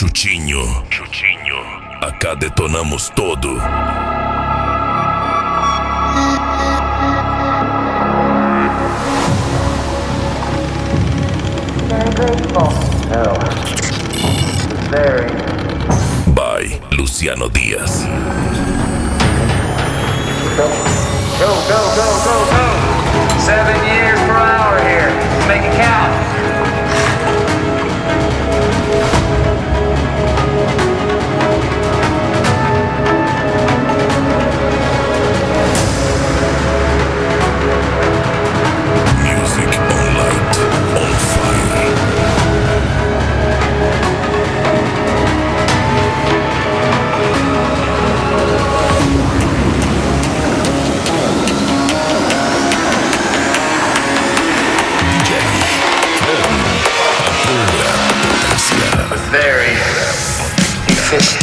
Chutinho. Acá detonamos todo. Very grateful. Oh, very. By Luciano Diaz. Go, go, go, go, go. 7 years per hour here. Let's make it count. Music on light, on fire. Very efficient.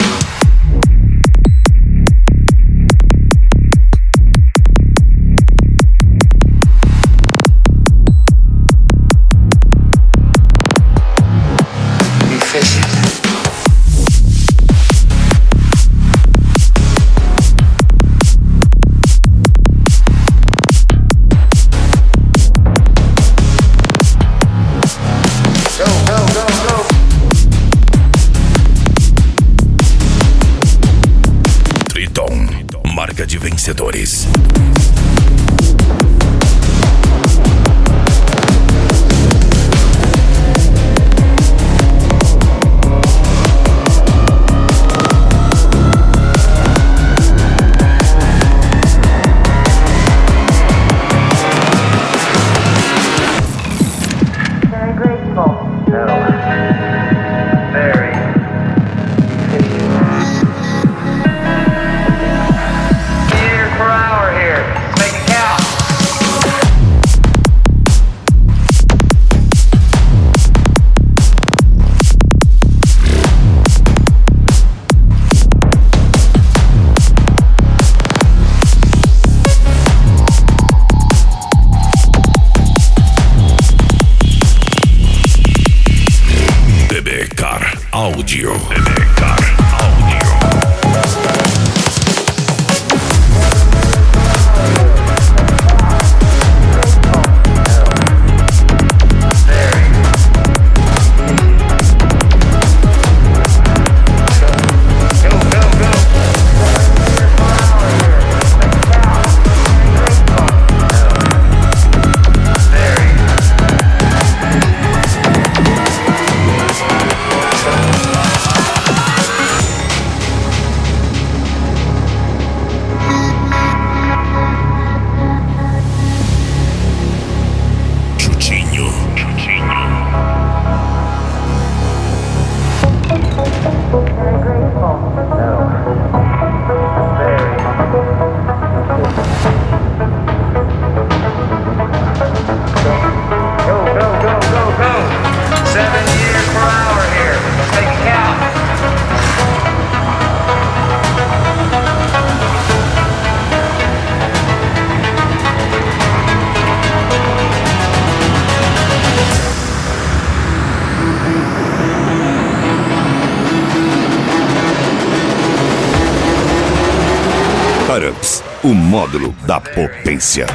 Marca de vencedores. Very grateful. No. Very efficient. Years per hour here. Let's make it count. BB Car Audio. BB Car Audio. Chutinho. Very grateful. No. Very. Go, go, go, go, go. 7 years per hour here. Let's make it count. Power-Ups, o módulo da potência.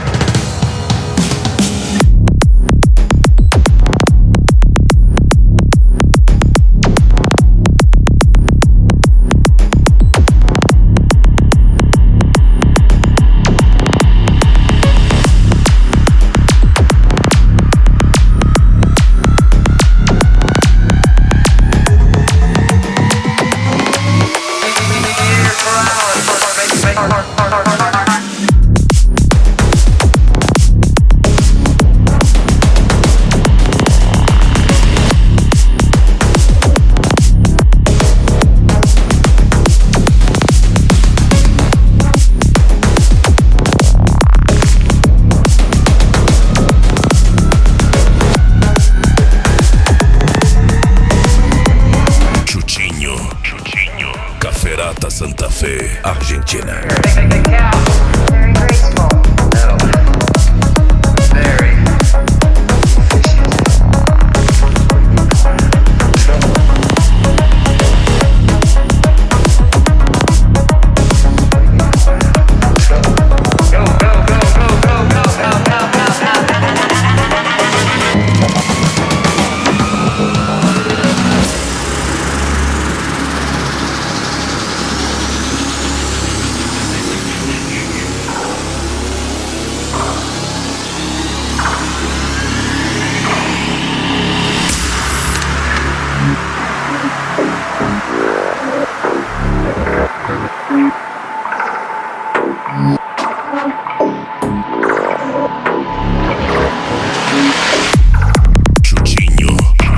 Caferata Santa Fe, Argentina. Very graceful. No. Very efficient. Chutinho.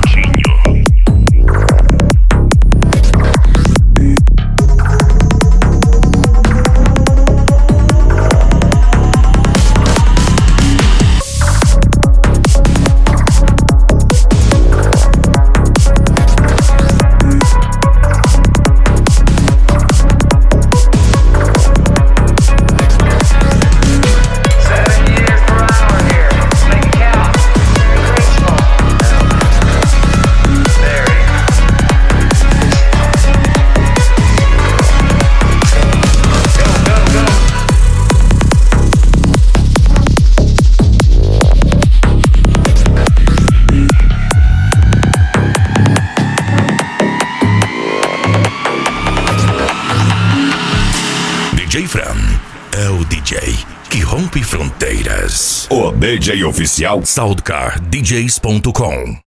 DJ Fran é o DJ que rompe fronteiras. O DJ oficial SoundcarDJs.com